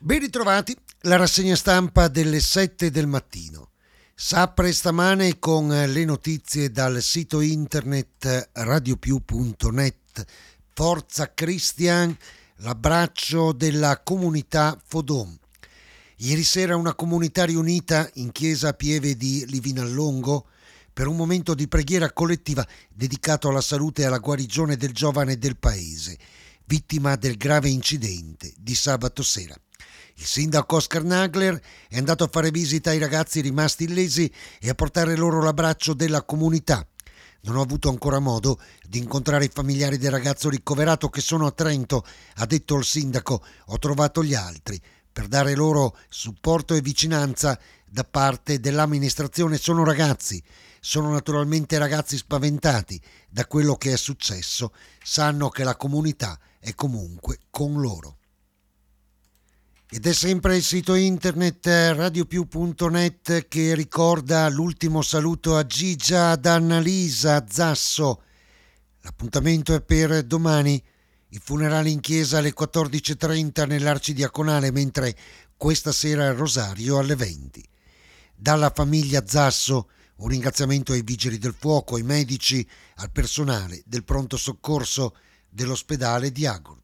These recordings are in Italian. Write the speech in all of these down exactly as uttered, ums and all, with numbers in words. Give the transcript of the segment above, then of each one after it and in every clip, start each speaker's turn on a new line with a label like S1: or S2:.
S1: Ben ritrovati, la rassegna stampa delle sette del mattino. S'apre stamane con le notizie dal sito internet radiopiù punto net. Forza Cristian, l'abbraccio della comunità Fodom. Ieri sera una comunità riunita in chiesa Pieve di Livinallongo per un momento di preghiera collettiva dedicato alla salute e alla guarigione del giovane del paese, vittima del grave incidente di sabato sera. Il sindaco Oscar Nagler è andato a fare visita ai ragazzi rimasti illesi e a portare loro l'abbraccio della comunità. Non ho avuto ancora modo di incontrare i familiari del ragazzo ricoverato che sono a Trento, ha detto il sindaco. Ho trovato gli altri per dare loro supporto e vicinanza da parte dell'amministrazione. Sono ragazzi, sono naturalmente ragazzi spaventati da quello che è successo, sanno che la comunità è comunque con loro. Ed è sempre il sito internet radiopiù punto net che ricorda l'ultimo saluto a Gigia da Annalisa Zasso. L'appuntamento è per domani, il funerale in chiesa alle quattordici e trenta nell'arcidiaconale, mentre questa sera il rosario alle venti. Dalla famiglia Zasso un ringraziamento ai vigili del fuoco, ai medici, al personale del pronto soccorso dell'ospedale di Agordo.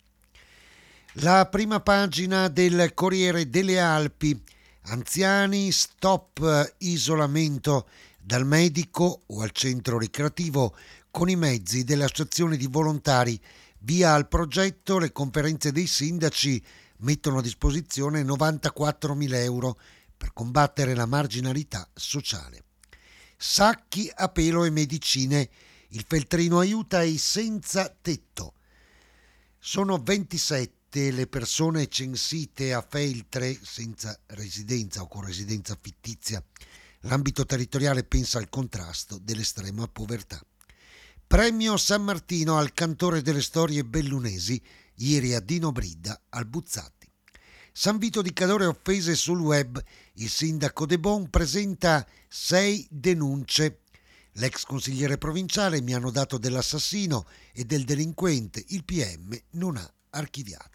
S1: La prima pagina del Corriere delle Alpi: anziani, stop isolamento dal medico o al centro ricreativo con i mezzi dell'associazione di volontari. Via al progetto, le conferenze dei sindaci mettono a disposizione novantaquattromila euro per combattere la marginalità sociale. Sacchi a pelo e medicine, il Feltrino aiuta i senza tetto. Sono ventisette le persone censite a Feltre senza residenza o con residenza fittizia. L'ambito territoriale pensa al contrasto dell'estrema povertà. Premio San Martino al cantore delle storie bellunesi, ieri a Dino Bridda al Buzzati. San Vito di Cadore offese sul web, il sindaco De Bon presenta sei denunce. L'ex consigliere provinciale: mi hanno dato dell'assassino e del delinquente, il P M non ha archiviato.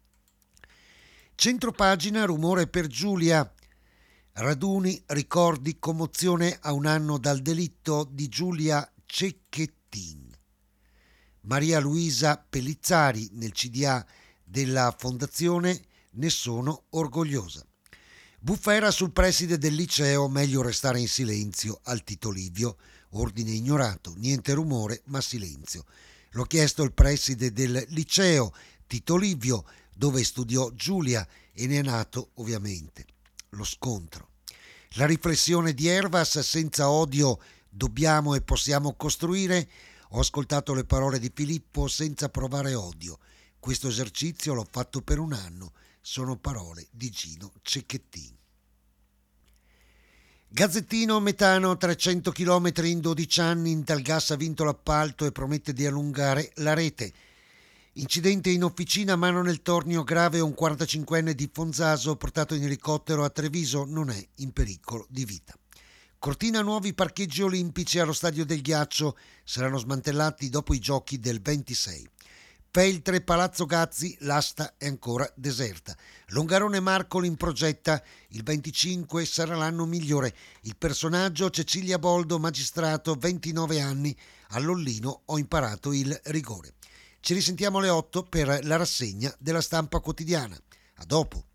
S1: Centropagina, rumore per Giulia. Raduni, ricordi, commozione a un anno dal delitto di Giulia Cecchettin. Maria Luisa Pellizzari, nel C D A della fondazione: ne sono orgogliosa. Bufera sul preside del liceo: meglio restare in silenzio al Tito Livio. Ordine ignorato, niente rumore ma silenzio. L'ho chiesto il preside del liceo Tito Livio, dove studiò Giulia, e ne è nato ovviamente lo scontro. La riflessione di Hervas: senza odio dobbiamo e possiamo costruire. Ho ascoltato le parole di Filippo: senza provare odio. Questo esercizio l'ho fatto per un anno. Sono parole di Gino Cecchettin. Gazzettino, metano, trecento chilometri in dodici anni, Italgas ha vinto l'appalto e promette di allungare la rete. Incidente in officina, mano nel tornio, grave un quarantacinquenne di Fonzaso portato in elicottero a Treviso, non è in pericolo di vita. Cortina, nuovi parcheggi olimpici allo Stadio del Ghiaccio, saranno smantellati dopo i giochi del ventisei. Feltre, Palazzo Gazzi, l'asta è ancora deserta. Longarone Marcoli in progetta, il venticinque sarà l'anno migliore. Il personaggio: Cecilia Boldo, magistrato, ventinove anni, all'Ollino ho imparato il rigore. Ci risentiamo alle otto per la rassegna della stampa quotidiana. A dopo.